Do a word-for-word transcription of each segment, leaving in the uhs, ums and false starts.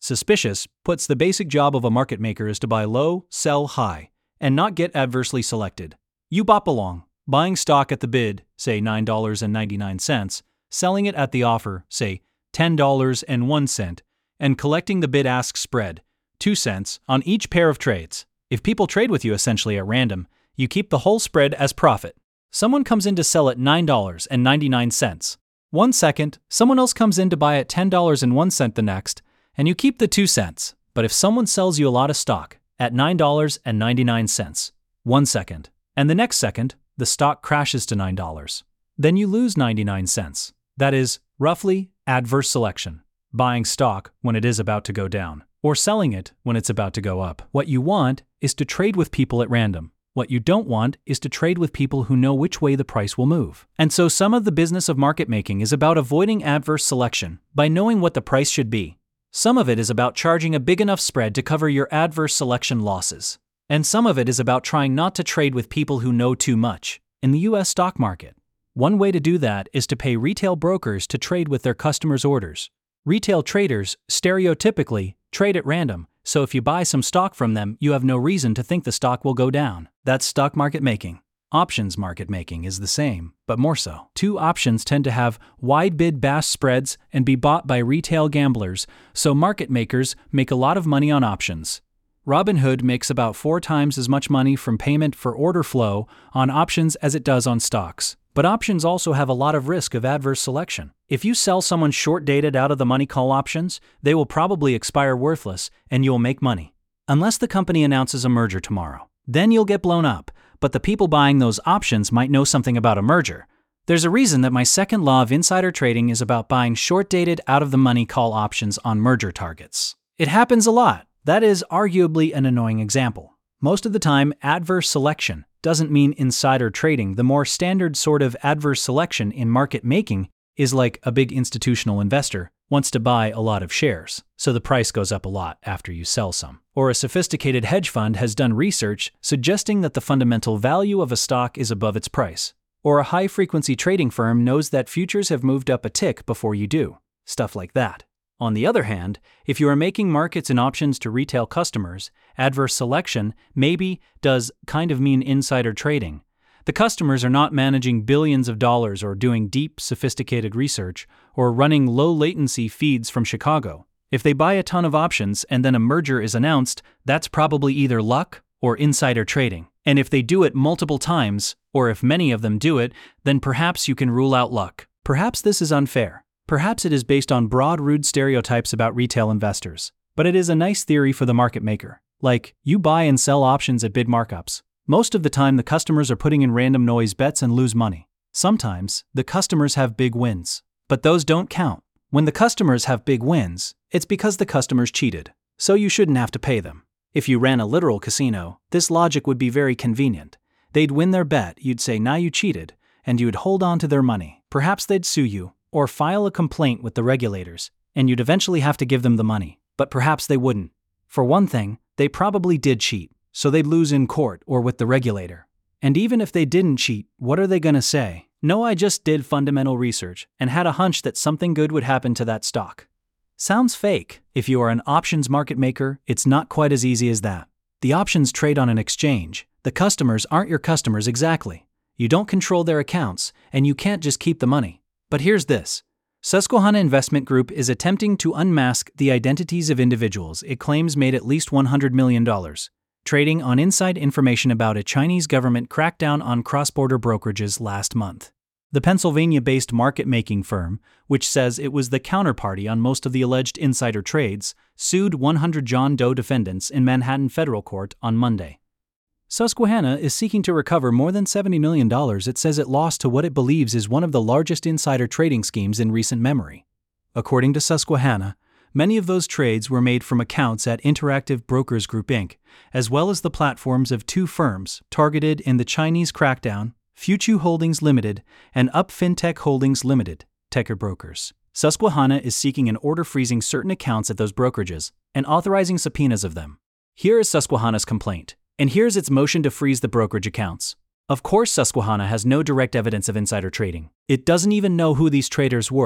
Suspicious puts the basic job of a market maker is to buy low, sell high, and not get adversely selected. You bop along, buying stock at the bid, say nine dollars and ninety-nine cents, selling it at the offer, say ten dollars and one cent, and collecting the bid-ask spread, two cents, on each pair of trades. If people trade with you essentially at random, you keep the whole spread as profit. Someone comes in to sell at nine dollars and ninety-nine cents. One second, someone else comes in to buy at ten dollars and one cent the next, and you keep the two cents. But if someone sells you a lot of stock at nine dollars and ninety-nine cents, one second, and the next second, the stock crashes to nine dollars, then you lose ninety-nine cents. That is, roughly, adverse selection. Buying stock when it is about to go down, or selling it when it's about to go up. What you want is to trade with people at random. What you don't want is to trade with people who know which way the price will move. And so some of the business of market making is about avoiding adverse selection by knowing what the price should be. Some of it is about charging a big enough spread to cover your adverse selection losses. And some of it is about trying not to trade with people who know too much. In the U S stock market, one way to do that is to pay retail brokers to trade with their customers' orders. Retail traders, stereotypically, trade at random, so if you buy some stock from them, you have no reason to think the stock will go down. That's stock market making. Options market making is the same, but more so. Two options tend to have wide bid-ask spreads and be bought by retail gamblers, so market makers make a lot of money on options. Robinhood makes about four times as much money from payment for order flow on options as it does on stocks. But options also have a lot of risk of adverse selection. If you sell someone short-dated out-of-the-money call options, they will probably expire worthless and you'll make money. Unless the company announces a merger tomorrow. Then you'll get blown up, but the people buying those options might know something about a merger. There's a reason that my second law of insider trading is about buying short-dated out-of-the-money call options on merger targets. It happens a lot. That is arguably an annoying example. Most of the time, adverse selection doesn't mean insider trading. The more standard sort of adverse selection in market making is like a big institutional investor wants to buy a lot of shares, so the price goes up a lot after you sell some. Or a sophisticated hedge fund has done research suggesting that the fundamental value of a stock is above its price. Or a high-frequency trading firm knows that futures have moved up a tick before you do. Stuff like that. On the other hand, if you are making markets and options to retail customers, adverse selection maybe does kind of mean insider trading. The customers are not managing billions of dollars or doing deep, sophisticated research or running low-latency feeds from Chicago. If they buy a ton of options and then a merger is announced, that's probably either luck or insider trading. And if they do it multiple times, or if many of them do it, then perhaps you can rule out luck. Perhaps this is unfair. Perhaps it is based on broad, rude stereotypes about retail investors. But it is a nice theory for the market maker. Like, you buy and sell options at bid markups. Most of the time the customers are putting in random noise bets and lose money. Sometimes, the customers have big wins. But those don't count. When the customers have big wins, it's because the customers cheated. So you shouldn't have to pay them. If you ran a literal casino, this logic would be very convenient. They'd win their bet, you'd say, "Now you cheated," and you'd hold on to their money. Perhaps they'd sue you, or file a complaint with the regulators, and you'd eventually have to give them the money. But perhaps they wouldn't. For one thing, they probably did cheat, so they'd lose in court or with the regulator. And even if they didn't cheat, what are they going to say? No, I just did fundamental research and had a hunch that something good would happen to that stock. Sounds fake. If you are an options market maker, it's not quite as easy as that. The options trade on an exchange. The customers aren't your customers exactly. You don't control their accounts, and you can't just keep the money. But here's this. Susquehanna Investment Group is attempting to unmask the identities of individuals it claims made at least one hundred million dollars, trading on inside information about a Chinese government crackdown on cross-border brokerages last month. The Pennsylvania-based market-making firm, which says it was the counterparty on most of the alleged insider trades, sued one hundred John Doe defendants in Manhattan federal court on Monday. Susquehanna is seeking to recover more than seventy million dollars it says it lost to what it believes is one of the largest insider trading schemes in recent memory. According to Susquehanna, many of those trades were made from accounts at Interactive Brokers Group Incorporated, as well as the platforms of two firms targeted in the Chinese crackdown, Futu Holdings Limited and Up Fintech Holdings Limited, Tecker Brokers. Susquehanna is seeking an order freezing certain accounts at those brokerages and authorizing subpoenas of them. Here is Susquehanna's complaint. And here's its motion to freeze the brokerage accounts. Of course, Susquehanna has no direct evidence of insider trading. It doesn't even know who these traders were,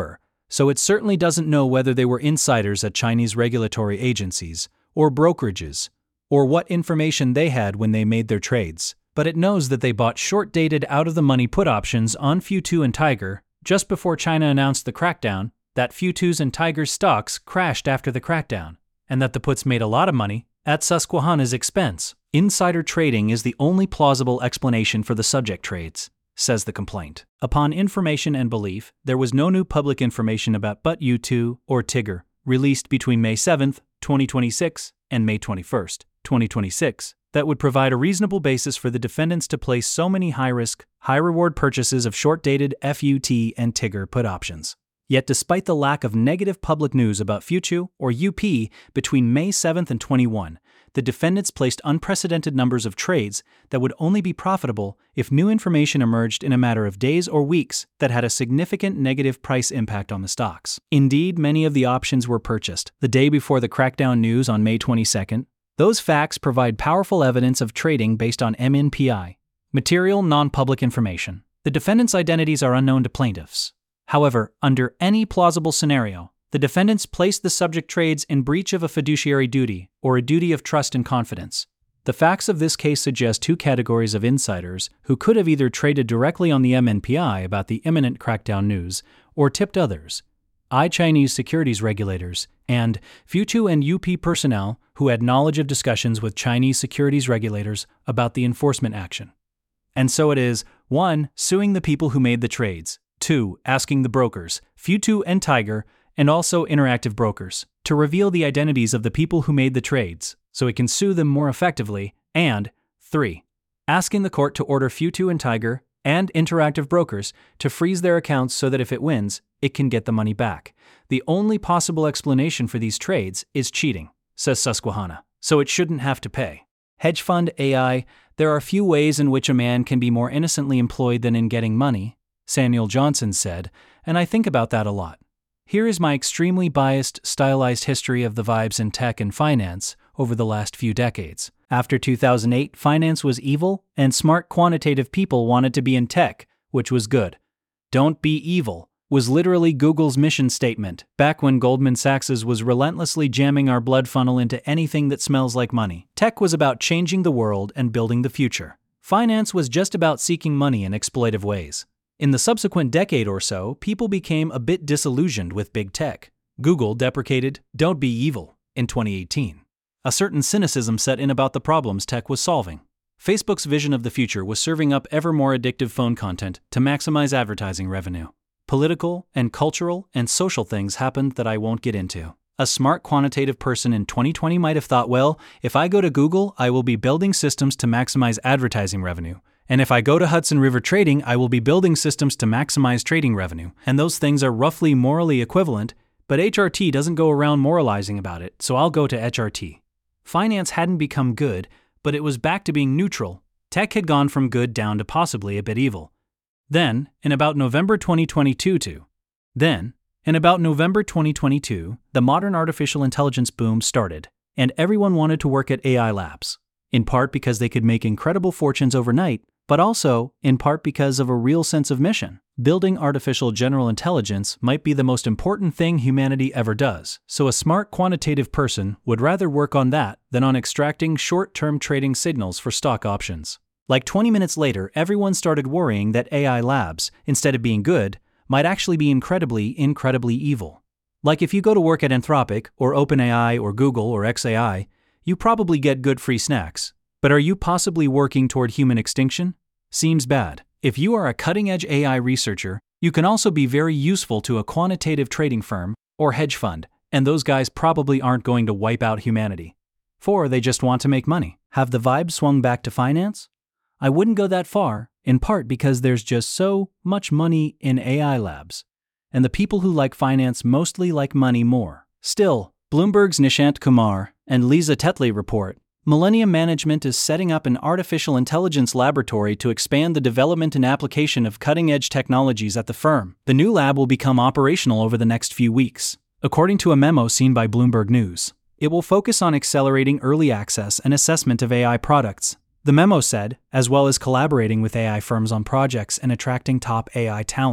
so it certainly doesn't know whether they were insiders at Chinese regulatory agencies, or brokerages, or what information they had when they made their trades. But it knows that they bought short-dated out-of-the-money put options on Futu and Tiger just before China announced the crackdown, that Futu's and Tiger's stocks crashed after the crackdown, and that the puts made a lot of money at Susquehanna's expense. Insider trading is the only plausible explanation for the subject trades, says the complaint. Upon information and belief, there was no new public information about but U two or Tiger released between May seventh, twenty twenty-six and May twenty-first, twenty twenty-six that would provide a reasonable basis for the defendants to place so many high-risk, high-reward purchases of short-dated F U T and Tiger put options. Yet despite the lack of negative public news about Futu or U P between May seventh and twenty-one, the defendants placed unprecedented numbers of trades that would only be profitable if new information emerged in a matter of days or weeks that had a significant negative price impact on the stocks. Indeed, many of the options were purchased the day before the crackdown news on May twenty-second. Those facts provide powerful evidence of trading based on M N P I, material non-public information. The defendants' identities are unknown to plaintiffs. However, under any plausible scenario, the defendants placed the subject trades in breach of a fiduciary duty or a duty of trust and confidence. The facts of this case suggest two categories of insiders who could have either traded directly on the M N P I about the imminent crackdown news or tipped others, I Chinese securities regulators, and Futu and U P personnel who had knowledge of discussions with Chinese securities regulators about the enforcement action. And so it is, one, suing the people who made the trades, two, asking the brokers, Futu and Tiger, and also Interactive Brokers, to reveal the identities of the people who made the trades, so it can sue them more effectively, and three, asking the court to order Futu and Tiger and Interactive Brokers to freeze their accounts so that if it wins, it can get the money back. The only possible explanation for these trades is cheating, says Susquehanna, so it shouldn't have to pay. Hedge fund A I, there are few ways in which a man can be more innocently employed than in getting money, Samuel Johnson said, and I think about that a lot. Here is my extremely biased, stylized history of the vibes in tech and finance over the last few decades. After two thousand eight, finance was evil, and smart quantitative people wanted to be in tech, which was good. Don't be evil was literally Google's mission statement, back when Goldman Sachs was relentlessly jamming our blood funnel into anything that smells like money. Tech was about changing the world and building the future. Finance was just about seeking money in exploitive ways. In the subsequent decade or so, people became a bit disillusioned with big tech. Google deprecated "Don't be evil" in twenty eighteen. A certain cynicism set in about the problems tech was solving. Facebook's vision of the future was serving up ever more addictive phone content to maximize advertising revenue. Political and cultural and social things happened that I won't get into. A smart quantitative person in twenty twenty might have thought, well, if I go to Google, I will be building systems to maximize advertising revenue. And if I go to Hudson River Trading, I will be building systems to maximize trading revenue. And those things are roughly morally equivalent, but H R T doesn't go around moralizing about it, so I'll go to H R T. Finance hadn't become good, but it was back to being neutral. Tech had gone from good down to possibly a bit evil. Then, in about November twenty twenty-two to, then, in about November twenty twenty-two, the modern artificial intelligence boom started, and everyone wanted to work at A I labs, in part because they could make incredible fortunes overnight, but also, in part because of a real sense of mission. Building artificial general intelligence might be the most important thing humanity ever does, so a smart quantitative person would rather work on that than on extracting short-term trading signals for stock options. Like twenty minutes later, everyone started worrying that A I labs, instead of being good, might actually be incredibly, incredibly evil. Like if you go to work at Anthropic, or OpenAI, or Google, or X A I, you probably get good free snacks. But are you possibly working toward human extinction? Seems bad. If you are a cutting-edge A I researcher, you can also be very useful to a quantitative trading firm or hedge fund, and those guys probably aren't going to wipe out humanity. For they just want to make money. Have the vibe swung back to finance? I wouldn't go that far, in part because there's just so much money in A I labs, and the people who like finance mostly like money more. Still, Bloomberg's Nishant Kumar and Lisa Tetley report, Millennium Management is setting up an artificial intelligence laboratory to expand the development and application of cutting-edge technologies at the firm. The new lab will become operational over the next few weeks. According to a memo seen by Bloomberg News, it will focus on accelerating early access and assessment of A I products. The memo said, as well as collaborating with A I firms on projects and attracting top A I talent.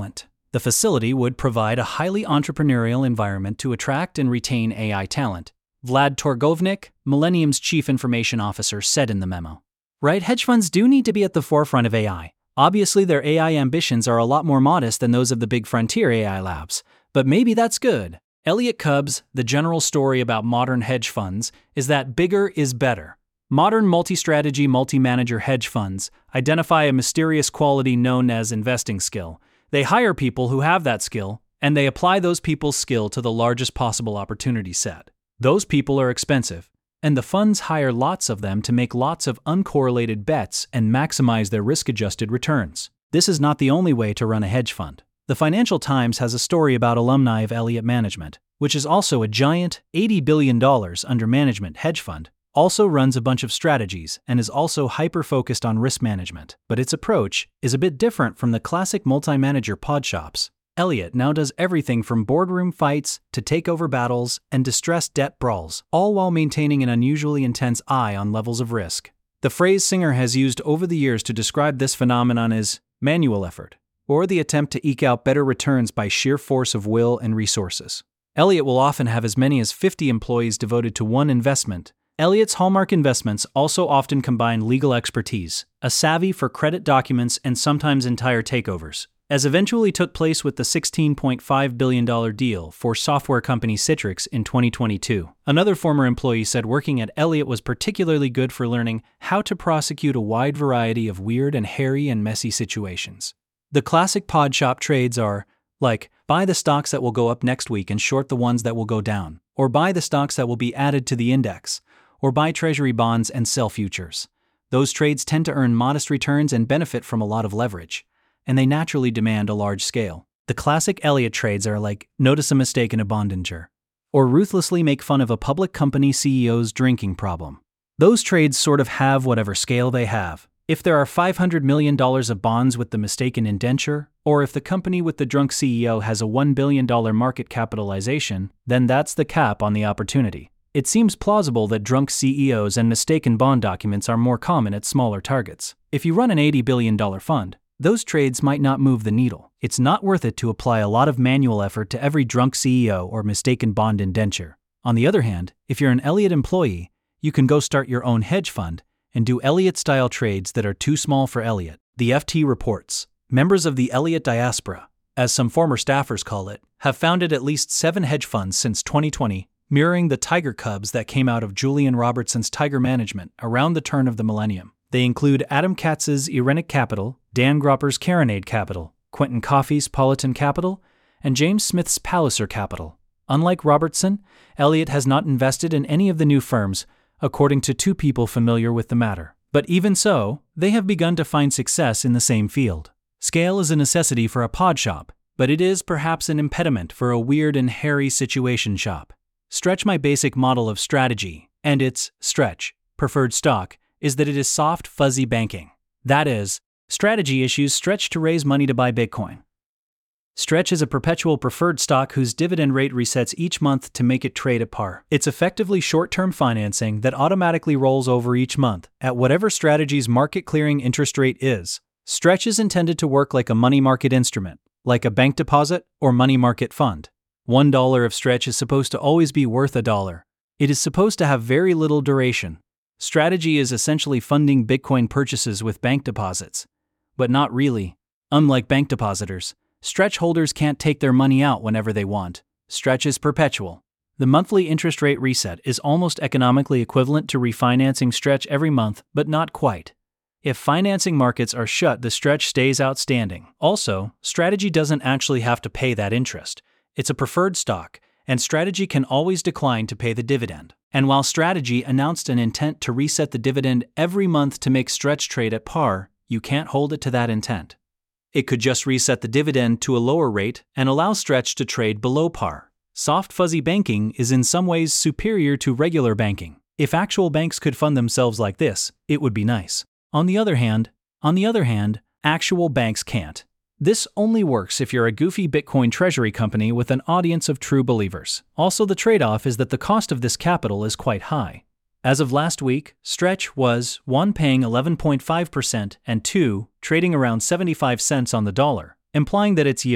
The facility would provide a highly entrepreneurial environment to attract and retain A I talent, Vlad Torgovnik, Millennium's chief information officer, said in the memo. Right, hedge funds do need to be at the forefront of A I. Obviously, their A I ambitions are a lot more modest than those of the big frontier A I labs, but maybe that's good. Elliott Cubs, the general story about modern hedge funds is that bigger is better. Modern multi-strategy, multi-manager hedge funds identify a mysterious quality known as investing skill. They hire people who have that skill, and they apply those people's skill to the largest possible opportunity set. Those people are expensive, and the funds hire lots of them to make lots of uncorrelated bets and maximize their risk-adjusted returns. This is not the only way to run a hedge fund. The Financial Times has a story about alumni of Elliott Management, which is also a giant eighty billion dollars under management hedge fund, also runs a bunch of strategies and is also hyper-focused on risk management, but its approach is a bit different from the classic multi-manager pod shops. Elliott now does everything from boardroom fights to takeover battles and distressed debt brawls, all while maintaining an unusually intense eye on levels of risk. The phrase Singer has used over the years to describe this phenomenon is manual effort, or the attempt to eke out better returns by sheer force of will and resources. Elliott will often have as many as fifty employees devoted to one investment. Elliott's hallmark investments also often combine legal expertise, a savvy for credit documents, and sometimes entire takeovers, as eventually took place with the sixteen point five billion dollars deal for software company Citrix in twenty twenty-two. Another former employee said working at Elliott was particularly good for learning how to prosecute a wide variety of weird and hairy and messy situations. The classic pod shop trades are, like, buy the stocks that will go up next week and short the ones that will go down, or buy the stocks that will be added to the index, or buy treasury bonds and sell futures. Those trades tend to earn modest returns and benefit from a lot of leverage, and they naturally demand a large scale. The classic Elliott trades are like notice a mistake in a Bondinger, or ruthlessly make fun of a public company C E O's drinking problem. Those trades sort of have whatever scale they have. If there are five hundred million dollars of bonds with the mistaken indenture, or if the company with the drunk C E O has a one billion dollars market capitalization, then that's the cap on the opportunity. It seems plausible that drunk C E Os and mistaken bond documents are more common at smaller targets. If you run an eighty billion dollars fund, those trades might not move the needle. It's not worth it to apply a lot of manual effort to every drunk C E O or mistaken bond indenture. On the other hand, if you're an Elliott employee, you can go start your own hedge fund and do Elliott-style trades that are too small for Elliott. The F T reports, members of the Elliott diaspora, as some former staffers call it, have founded at least seven hedge funds since twenty twenty, mirroring the Tiger Cubs that came out of Julian Robertson's Tiger Management around the turn of the millennium. They include Adam Katz's Irenic Capital, Dan Gropper's Carronade Capital, Quentin Coffey's Politan Capital, and James Smith's Palliser Capital. Unlike Robertson, Elliott has not invested in any of the new firms, according to two people familiar with the matter. But even so, they have begun to find success in the same field. Scale is a necessity for a pod shop, but it is perhaps an impediment for a weird and hairy situation shop. Stretch my basic model of strategy, and its Stretch preferred stock, is that it is soft, fuzzy banking. That is, strategy issues Stretch to raise money to buy Bitcoin. Stretch is a perpetual preferred stock whose dividend rate resets each month to make it trade at par. It's effectively short-term financing that automatically rolls over each month at whatever strategy's market clearing interest rate is. Stretch is intended to work like a money market instrument, like a bank deposit or money market fund. One dollar of Stretch is supposed to always be worth a dollar. It is supposed to have very little duration. Strategy is essentially funding Bitcoin purchases with bank deposits, but not really. Unlike bank depositors, Stretch holders can't take their money out whenever they want. Stretch is perpetual. The monthly interest rate reset is almost economically equivalent to refinancing Stretch every month, but not quite. If financing markets are shut, the Stretch stays outstanding. Also, Strategy doesn't actually have to pay that interest. It's a preferred stock, and Strategy can always decline to pay the dividend. And while Strategy announced an intent to reset the dividend every month to make Stretch trade at par, you can't hold it to that intent. It could just reset the dividend to a lower rate and allow Stretch to trade below par. Soft fuzzy banking is in some ways superior to regular banking. If actual banks could fund themselves like this, it would be nice. On the other hand, on the other hand, actual banks can't. This only works if you're a goofy Bitcoin treasury company with an audience of true believers. Also, the trade-off is that the cost of this capital is quite high. As of last week, Stretch was one paying eleven point five percent and two trading around seventy-five cents on the dollar, implying that its yield,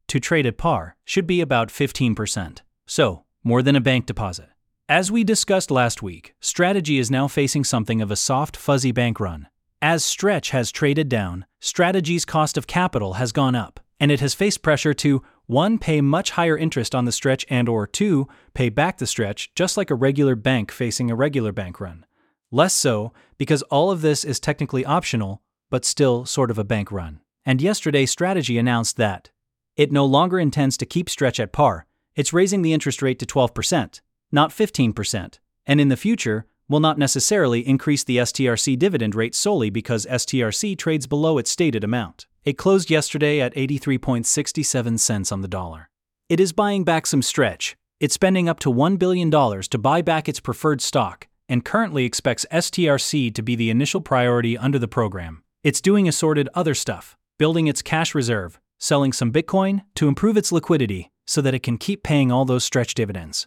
to trade at par should be about fifteen percent. So, more than a bank deposit. As we discussed last week, Strategy is now facing something of a soft, fuzzy bank run. As Stretch has traded down, Strategy's cost of capital has gone up, and it has faced pressure to one pay much higher interest on the Stretch and or two pay back the Stretch just like a regular bank facing a regular bank run. Less so, because all of this is technically optional, but still sort of a bank run. And yesterday Strategy announced that it no longer intends to keep Stretch at par. It's raising the interest rate to twelve percent. Not fifteen percent, and in the future, will not necessarily increase the S T R C dividend rate solely because S T R C trades below its stated amount. It closed yesterday at eighty-three point six seven cents on the dollar. It is buying back some Stretch. It's spending up to one billion dollars to buy back its preferred stock, and currently expects S T R C to be the initial priority under the program. It's doing assorted other stuff, building its cash reserve, selling some Bitcoin to improve its liquidity so that it can keep paying all those Stretch dividends.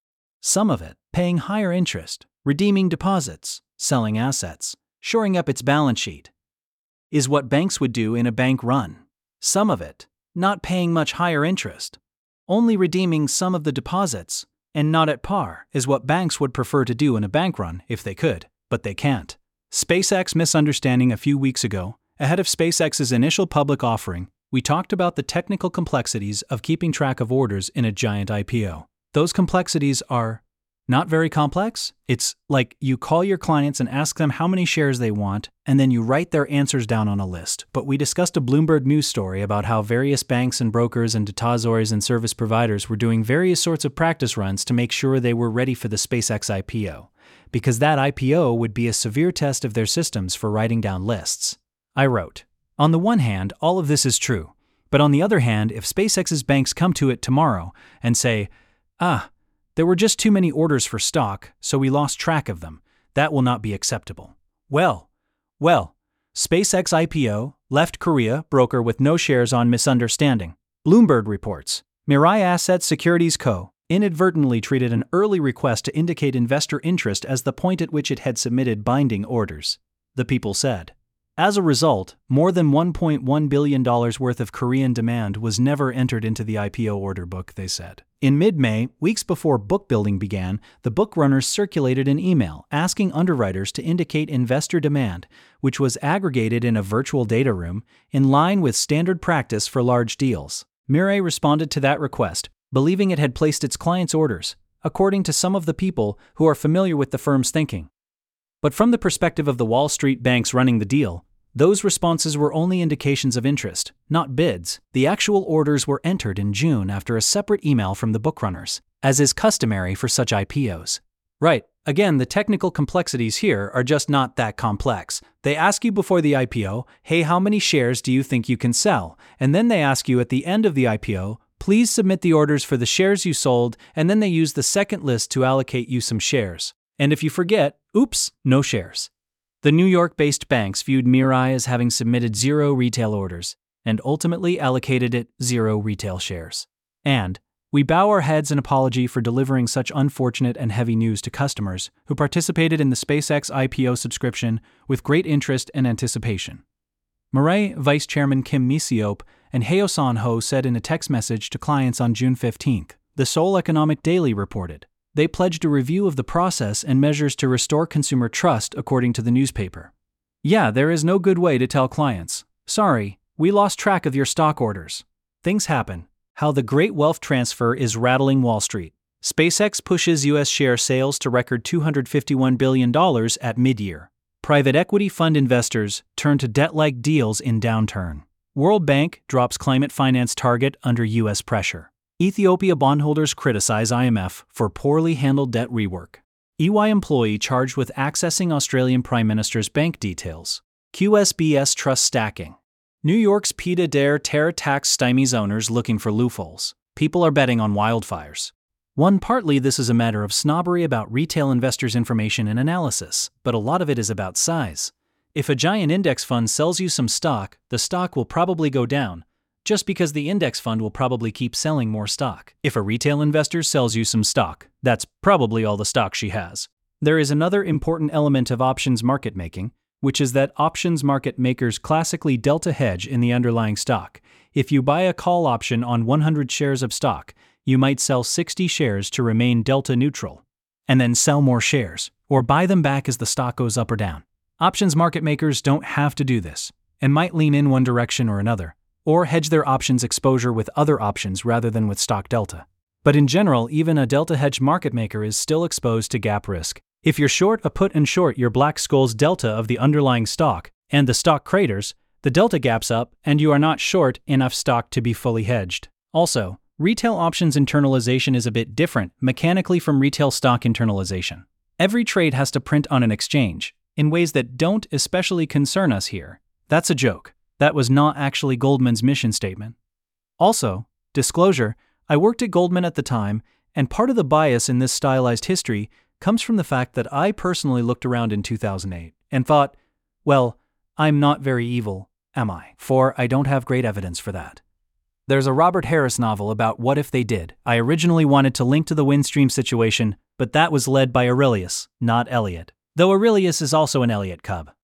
Some of it paying higher interest, redeeming deposits, selling assets, shoring up its balance sheet, is what banks would do in a bank run. Some of it not paying much higher interest, only redeeming some of the deposits, and not at par is what banks would prefer to do in a bank run if they could, but they can't. SpaceX misunderstanding a few weeks ago, ahead of SpaceX's initial public offering, we talked about the technical complexities of keeping track of orders in a giant I P O. Those complexities are not very complex. It's like you call your clients and ask them how many shares they want, and then you write their answers down on a list. But we discussed a Bloomberg News story about how various banks and brokers and depositories and service providers were doing various sorts of practice runs to make sure they were ready for the SpaceX I P O, because that I P O would be a severe test of their systems for writing down lists. I wrote, on the one hand, all of this is true, but on the other hand, if SpaceX's banks come to it tomorrow and say, Ah, there were just too many orders for stock, so we lost track of them. That will not be acceptable. Well, well, SpaceX I P O, left Korea, broker with no shares on misunderstanding. Bloomberg reports, Mirai Asset Securities Co. inadvertently treated an early request to indicate investor interest as the point at which it had submitted binding orders, the people said. As a result, more than one point one billion dollars worth of Korean demand was never entered into the I P O order book, they said. In mid-May, weeks before book building began, the book runners circulated an email asking underwriters to indicate investor demand, which was aggregated in a virtual data room, in line with standard practice for large deals. Mirai responded to that request, believing it had placed its clients' orders, according to some of the people who are familiar with the firm's thinking. But from the perspective of the Wall Street banks running the deal, those responses were only indications of interest, not bids. The actual orders were entered in June after a separate email from the bookrunners, as is customary for such I P Os. Right, again, the technical complexities here are just not that complex. They ask you before the I P O, hey, how many shares do you think you can sell? And then they ask you at the end of the I P O, please submit the orders for the shares you sold, and then they use the second list to allocate you some shares. And if you forget, oops, no shares. The New York-based banks viewed Mirai as having submitted zero retail orders, and ultimately allocated it zero retail shares. And we bow our heads in apology for delivering such unfortunate and heavy news to customers who participated in the SpaceX I P O subscription with great interest and anticipation. Mirai Vice Chairman Kim Mi-seop and Hae-San Ho said in a text message to clients on June fifteenth, the Seoul Economic Daily reported. They pledged a review of the process and measures to restore consumer trust, according to the newspaper. Yeah, there is no good way to tell clients, sorry, we lost track of your stock orders. Things happen. How the great wealth transfer is rattling Wall Street. SpaceX pushes U S share sales to record two hundred fifty-one billion dollars at mid-year. Private equity fund investors turn to debt-like deals in downturn. World Bank drops climate finance target under U S pressure. Ethiopia bondholders criticize I M F for poorly handled debt rework. E Y employee charged with accessing Australian Prime Minister's bank details. Q S B S trust stacking. New York's PETA Dare terror tax stymies owners looking for loopholes. People are betting on wildfires. One, partly this is a matter of snobbery about retail investors' information and analysis, but a lot of it is about size. If a giant index fund sells you some stock, the stock will probably go down, just because the index fund will probably keep selling more stock. If a retail investor sells you some stock, that's probably all the stock she has. There is another important element of options market making, which is that options market makers classically delta hedge in the underlying stock, If you buy a call option on one hundred shares of stock, you might sell sixty shares to remain delta neutral, and then sell more shares, or buy them back as the stock goes up or down. Options market makers don't have to do this, and might lean in one direction or another, or hedge their options exposure with other options rather than with stock delta. But in general, even a delta hedge market maker is still exposed to gap risk. If you're short a put and short your Black-Scholes delta of the underlying stock, and the stock craters, the delta gaps up and you are not short enough stock to be fully hedged. Also, retail options internalization is a bit different mechanically from retail stock internalization. Every trade has to print on an exchange, in ways that don't especially concern us here. That's a joke. That was not actually Goldman's mission statement. Also, disclosure, I worked at Goldman at the time, and part of the bias in this stylized history comes from the fact that I personally looked around in two thousand eight and thought, well, I'm not very evil, am I? For I don't have great evidence for that. There's a Robert Harris novel about what if they did. I originally wanted to link to the Windstream situation, but that was led by Aurelius, not Eliot. Though Aurelius is also an Eliot cub.